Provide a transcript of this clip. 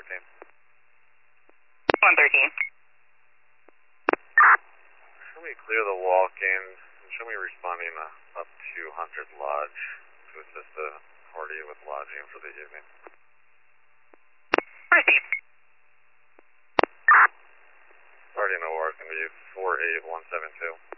113. 113. Show me clear the walk-in, and show me responding up to Hunter's Lodge to assist the party with lodging for the evening. Received. Party in OR is going to be 48172.